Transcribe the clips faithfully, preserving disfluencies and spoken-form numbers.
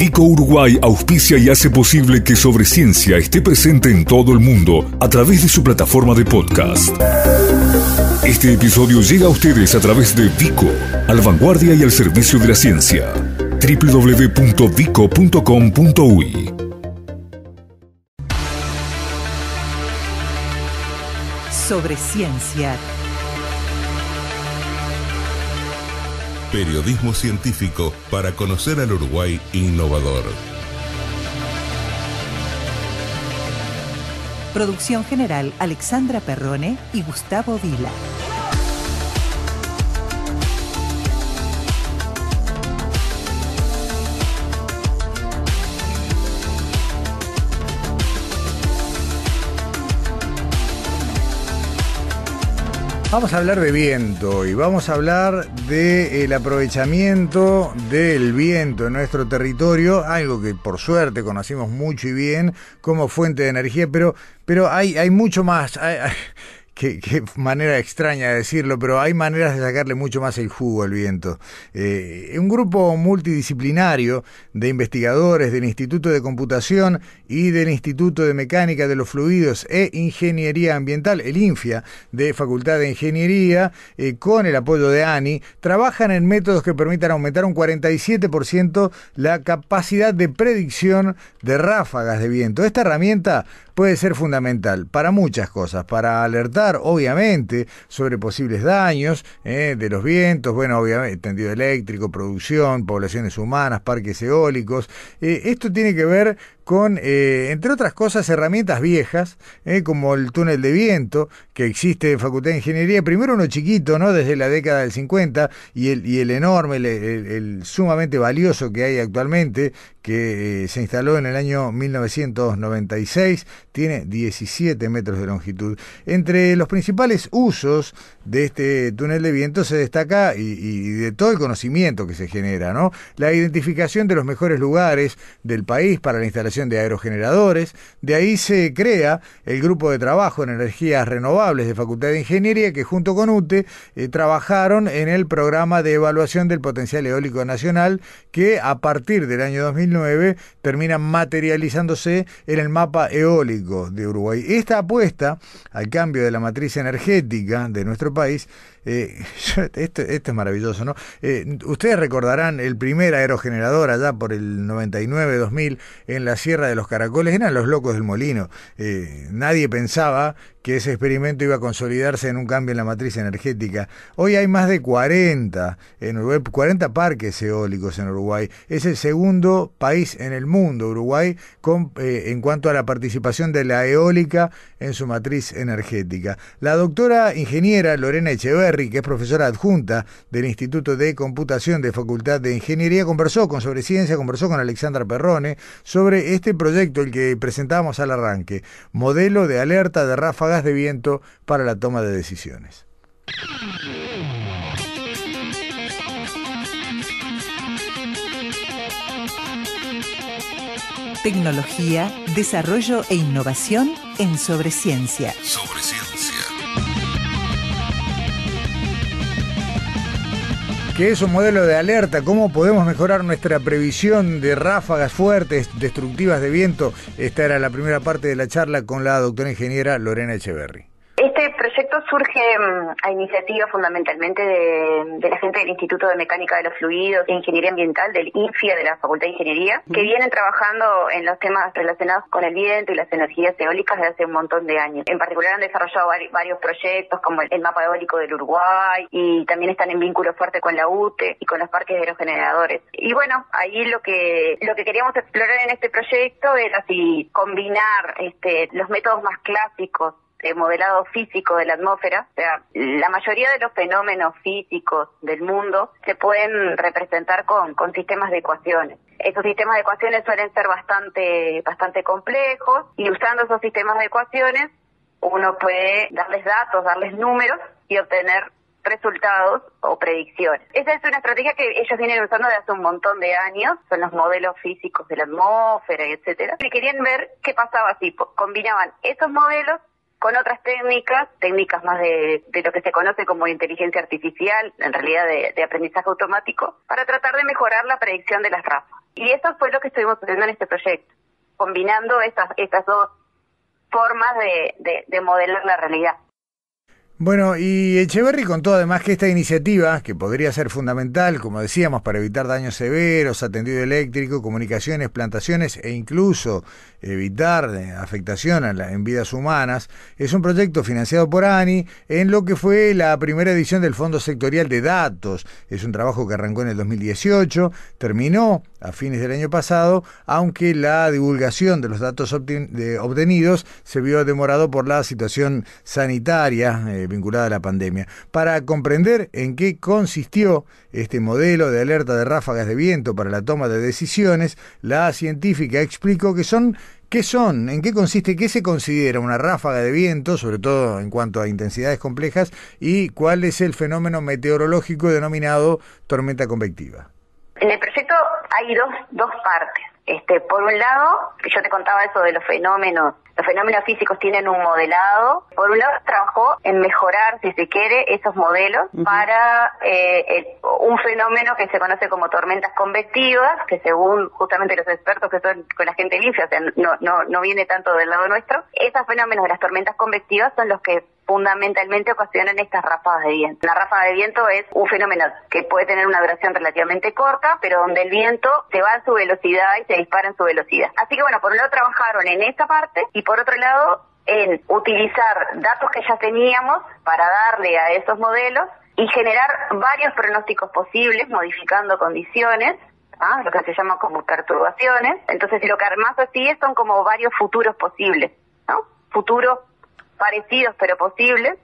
Vico Uruguay auspicia y hace posible que Sobre Ciencia esté presente en todo el mundo a través de su plataforma de podcast. Este episodio llega a ustedes a través de Vico, a la vanguardia y al servicio de la ciencia. doble u doble u doble u punto vico punto com punto uy. Sobre Ciencia. Periodismo científico para conocer al Uruguay innovador. Producción general Alexandra Perrone y Gustavo Vila. Vamos a hablar de viento y vamos a hablar del aprovechamiento del viento en nuestro territorio, algo que por suerte conocimos mucho y bien como fuente de energía, pero, pero hay, hay mucho más. Hay, hay, Qué, qué manera extraña de decirlo, pero hay maneras de sacarle mucho más el jugo al viento. Eh, un grupo multidisciplinario de investigadores del Instituto de Computación y del Instituto de Mecánica de los Fluidos e Ingeniería Ambiental, el INFIA, de Facultad de Ingeniería, eh, con el apoyo de ANI, trabajan en métodos que permitan aumentar un cuarenta y siete por ciento la capacidad de predicción de ráfagas de viento. Esta herramienta puede ser fundamental para muchas cosas, para alertar, obviamente, sobre posibles daños eh, de los vientos, bueno, obviamente, tendido eléctrico, producción, poblaciones humanas, parques eólicos. Eh, esto tiene que ver con, eh, entre otras cosas, herramientas viejas, eh, como el túnel de viento, que existe en Facultad de Ingeniería, primero uno chiquito, ¿no?, desde la década del cincuenta, y el, y el enorme, el, el, el sumamente valioso que hay actualmente, que eh, se instaló en el año mil novecientos noventa y seis, tiene diecisiete metros de longitud. Entre los principales usos de este túnel de viento se destaca, y, y de todo el conocimiento que se genera, ¿no?, la identificación de los mejores lugares del país para la instalación de aerogeneradores. De ahí se crea el grupo de trabajo en energías renovables de Facultad de Ingeniería, que junto con UTE eh, trabajaron en el programa de evaluación del potencial eólico nacional, que a partir del año dos mil nueve termina materializándose en el mapa eólico de Uruguay. Esta apuesta al cambio de la matriz energética de nuestro país, eh, esto, esto es maravilloso, ¿no? Eh, ustedes recordarán el primer aerogenerador allá por el noventa y nueve dos mil en la Sierra de los Caracoles, eran los locos del molino. Eh, nadie pensaba que ese experimento iba a consolidarse en un cambio en la matriz energética. Hoy hay más de cuarenta en Uruguay, cuarenta parques eólicos en Uruguay. Es el segundo país en el mundo, Uruguay, con, eh, en cuanto a la participación de la eólica en su matriz energética. La doctora ingeniera Lorena Echeverri, que es profesora adjunta del Instituto de Computación de Facultad de Ingeniería, conversó con Sobre Ciencia, conversó con Alexandra Perrone sobre este proyecto, el que presentamos al arranque, modelo de alerta de ráfagas de viento para la toma de decisiones. Tecnología, desarrollo e innovación en Sobre Ciencia. Sobre Ciencia. ¿Qué es un modelo de alerta? ¿Cómo podemos mejorar nuestra previsión de ráfagas fuertes, destructivas de viento? Esta era la primera parte de la charla con la doctora ingeniera Lorena Echeverri. Este proyecto surge um, a iniciativa fundamentalmente de, de la gente del Instituto de Mecánica de los Fluidos e Ingeniería Ambiental, del INFIA, de la Facultad de Ingeniería, que vienen trabajando en los temas relacionados con el viento y las energías eólicas desde hace un montón de años. En particular han desarrollado vari, varios proyectos como el, el mapa eólico del Uruguay, y también están en vínculo fuerte con la UTE y con los parques de aerogeneradores. Y bueno, ahí lo que lo que queríamos explorar en este proyecto era si combinar este, los métodos más clásicos de modelado físico de la atmósfera. O sea, la mayoría de los fenómenos físicos del mundo se pueden representar con, con sistemas de ecuaciones. Esos sistemas de ecuaciones suelen ser bastante, bastante complejos, y usando esos sistemas de ecuaciones uno puede darles datos, darles números y obtener resultados o predicciones. Esa es una estrategia que ellos vienen usando desde hace un montón de años, son los modelos físicos de la atmósfera, etcétera. Y querían ver qué pasaba si combinaban esos modelos con otras técnicas, técnicas más de, de lo que se conoce como inteligencia artificial, en realidad de, de aprendizaje automático, para tratar de mejorar la predicción de las ráfagas. Y eso fue lo que estuvimos haciendo en este proyecto, combinando estas, estas dos formas de, de, de modelar la realidad. Bueno, y Echeverri contó además que esta iniciativa, que podría ser fundamental, como decíamos, para evitar daños severos a tendido eléctrico, comunicaciones, plantaciones e incluso evitar afectación a la, en vidas humanas, es un proyecto financiado por ANI en lo que fue la primera edición del Fondo Sectorial de Datos. Es un trabajo que arrancó en el dos mil dieciocho, terminó a fines del año pasado, aunque la divulgación de los datos obtenidos se vio demorado por la situación sanitaria eh, vinculada a la pandemia. Para comprender en qué consistió este modelo de alerta de ráfagas de viento para la toma de decisiones, la científica explicó que son ¿Qué son? ¿En qué consiste? ¿Qué se considera una ráfaga de viento, sobre todo en cuanto a intensidades complejas? ¿Y cuál es el fenómeno meteorológico denominado tormenta convectiva? En el proyecto hay dos, dos partes. Este, por un lado, yo te contaba eso de los fenómenos, los fenómenos físicos tienen un modelado. Por un lado, trabajó en mejorar, si se quiere, esos modelos uh-huh. para eh, el, un fenómeno que se conoce como tormentas convectivas, que según justamente los expertos que son con la gente limpia, o sea, no, no, no viene tanto del lado nuestro, esos fenómenos de las tormentas convectivas son los que fundamentalmente ocasionan estas ráfagas de viento. La ráfaga de viento es un fenómeno que puede tener una duración relativamente corta, pero donde el viento se va a su velocidad y se dispara en su velocidad. Así que bueno, por un lado trabajaron en esta parte y por otro lado en utilizar datos que ya teníamos para darle a esos modelos y generar varios pronósticos posibles, modificando condiciones, ¿ah? Lo que se llama como perturbaciones. Entonces lo que armás así es, son como varios futuros posibles, ¿no? Futuros parecidos pero posibles,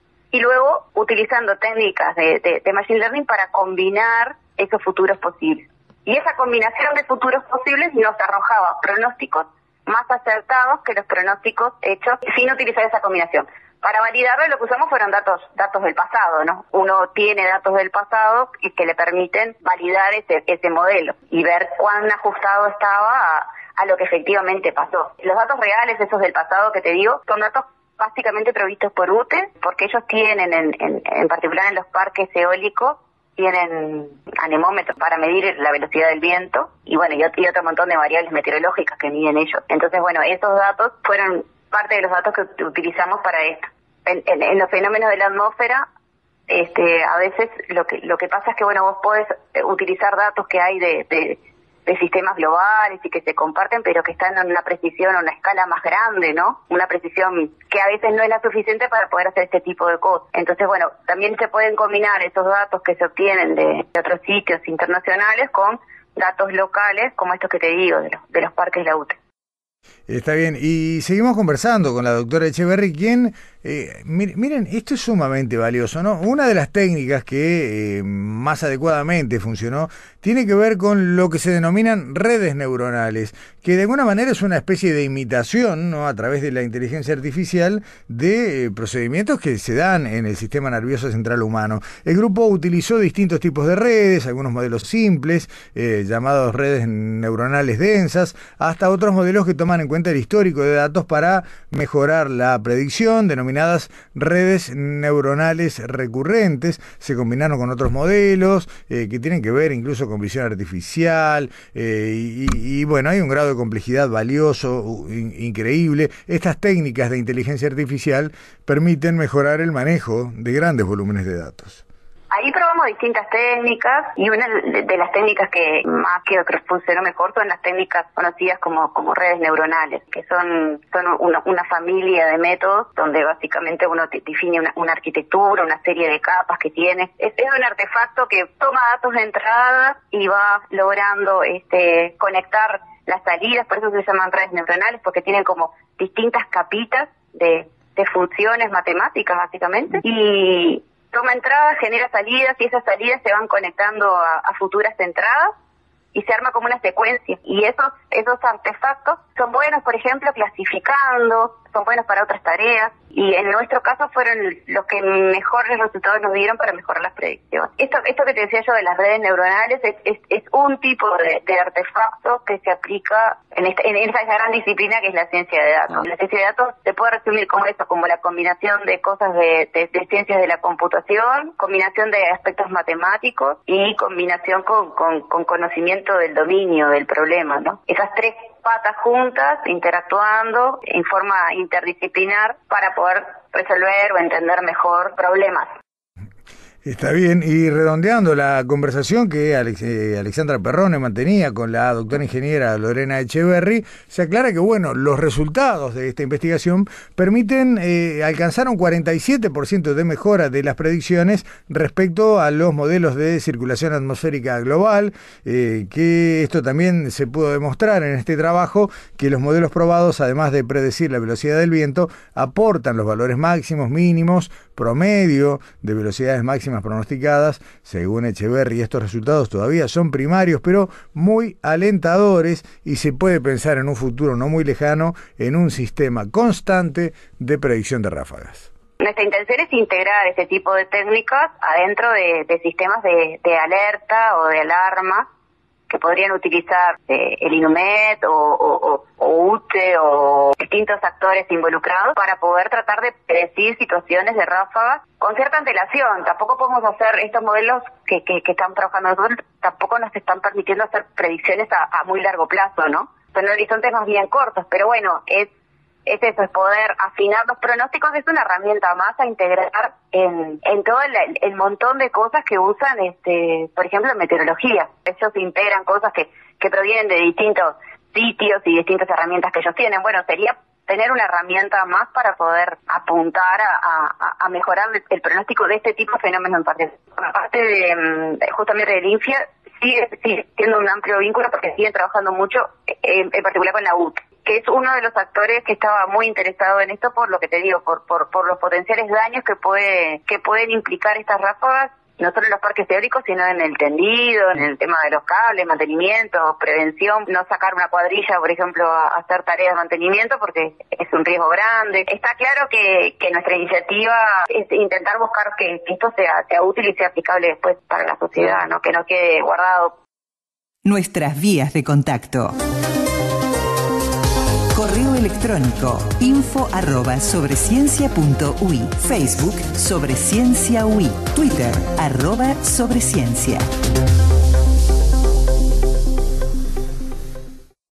y luego utilizando técnicas de, de, de Machine Learning para combinar esos futuros posibles. Y esa combinación de futuros posibles nos arrojaba pronósticos más acertados que los pronósticos hechos sin utilizar esa combinación. Para validarlo lo que usamos fueron datos datos del pasado, ¿no? Uno tiene datos del pasado y que le permiten validar ese, ese modelo y ver cuán ajustado estaba a, a lo que efectivamente pasó. Los datos reales, esos del pasado que te digo, son datos básicamente provistos por U T E, porque ellos tienen, en, en, en particular en los parques eólicos, tienen anemómetros para medir la velocidad del viento y bueno, y otro, y otro montón de variables meteorológicas que miden ellos. Entonces, bueno, esos datos fueron parte de los datos que utilizamos para esto. En, en, en los fenómenos de la atmósfera, este, a veces lo que lo que pasa es que bueno, vos podés utilizar datos que hay de, de de sistemas globales y que se comparten, pero que están en una precisión o una escala más grande, ¿no? Una precisión que a veces no es la suficiente para poder hacer este tipo de cosas. Entonces, bueno, también se pueden combinar esos datos que se obtienen de, de otros sitios internacionales con datos locales, como estos que te digo, de los, de los parques de la U T E. Está bien, y seguimos conversando con la doctora Echeverri, quien, eh, mir, miren, esto es sumamente valioso, ¿no? Una de las técnicas que eh, más adecuadamente funcionó tiene que ver con lo que se denominan redes neuronales, que de alguna manera es una especie de imitación, ¿no?, a través de la inteligencia artificial de eh, procedimientos que se dan en el sistema nervioso central humano. El grupo utilizó distintos tipos de redes, algunos modelos simples, eh, llamados redes neuronales densas, hasta otros modelos que toman en cuenta el histórico de datos para mejorar la predicción, denominadas redes neuronales recurrentes. Se combinaron con otros modelos eh, que tienen que ver incluso con visión artificial eh, y, y bueno, hay un grado de complejidad valioso, in, increíble. Estas técnicas de inteligencia artificial permiten mejorar el manejo de grandes volúmenes de datos. Ahí probamos distintas técnicas y una de las técnicas que más que otros funcionó mejor son las técnicas conocidas como como redes neuronales, que son son una, una familia de métodos donde básicamente uno define una, una arquitectura, una serie de capas que tiene. Es, es un artefacto que toma datos de entrada y va logrando este conectar las salidas, por eso se llaman redes neuronales, porque tienen como distintas capitas de, de funciones matemáticas básicamente, y toma entradas, genera salidas y esas salidas se van conectando a, a futuras entradas y se arma como una secuencia. Y esos esos artefactos son buenos, por ejemplo, clasificando, son buenos para otras tareas, y en nuestro caso fueron los que mejores resultados nos dieron para mejorar las predicciones. Esto esto que te decía yo de las redes neuronales es, es, es un tipo de, de artefacto que se aplica en, esta, en esa gran disciplina que es la ciencia de datos. La ciencia de datos se puede resumir como eso, como la combinación de cosas de, de, de ciencias de la computación, combinación de aspectos matemáticos y combinación con, con, con conocimiento del dominio del problema, ¿no? Esas tres patas juntas, interactuando en forma interdisciplinar para poder resolver o entender mejor problemas. Está bien, y redondeando la conversación que Alex, eh, Alexandra Perrone mantenía con la doctora ingeniera Lorena Echeverry, se aclara que, bueno, los resultados de esta investigación permiten eh, alcanzar un cuarenta y siete por ciento de mejora de las predicciones respecto a los modelos de circulación atmosférica global, eh, que esto también se pudo demostrar en este trabajo, que los modelos probados, además de predecir la velocidad del viento, aportan los valores máximos, mínimos, promedio de velocidades máximas pronosticadas. Según Echeverry, estos resultados todavía son primarios, pero muy alentadores, y se puede pensar en un futuro no muy lejano en un sistema constante de predicción de ráfagas. Nuestra intención es integrar este tipo de técnicas adentro de, de sistemas de, de alerta o de alarma que podrían utilizar eh, el INUMED o, o, o U T E o distintos actores involucrados para poder tratar de predecir situaciones de ráfagas con cierta antelación. Tampoco podemos hacer estos modelos que, que, que estamos trabajando nosotros, tampoco nos están permitiendo hacer predicciones a, a muy largo plazo, ¿no? Son horizontes más bien cortos, pero bueno, es es eso, es poder afinar los pronósticos, es una herramienta más a integrar en, en todo el, el montón de cosas que usan, este, por ejemplo, en meteorología. Ellos integran cosas que, que provienen de distintos sitios y distintas herramientas que ellos tienen. Bueno, sería tener una herramienta más para poder apuntar a, a, a mejorar el pronóstico de este tipo de fenómenos en particular. Aparte de, justamente del INFIA, sigue, sigue siendo un amplio vínculo porque siguen trabajando mucho, en, en particular con la U T E, que es uno de los actores que estaba muy interesado en esto por lo que te digo, por por, por los potenciales daños que puede que pueden implicar estas ráfagas, no solo en los parques teóricos, sino en el tendido, en el tema de los cables, mantenimiento, prevención, no sacar una cuadrilla, por ejemplo, a hacer tareas de mantenimiento porque es un riesgo grande. Está claro que, que nuestra iniciativa es intentar buscar que, que esto sea, sea útil y sea aplicable después para la sociedad, ¿no? Que no quede guardado. Nuestras vías de contacto. Correo electrónico info arroba sobreciencia punto ui, Facebook Sobreciencia U I, Twitter arroba Sobreciencia.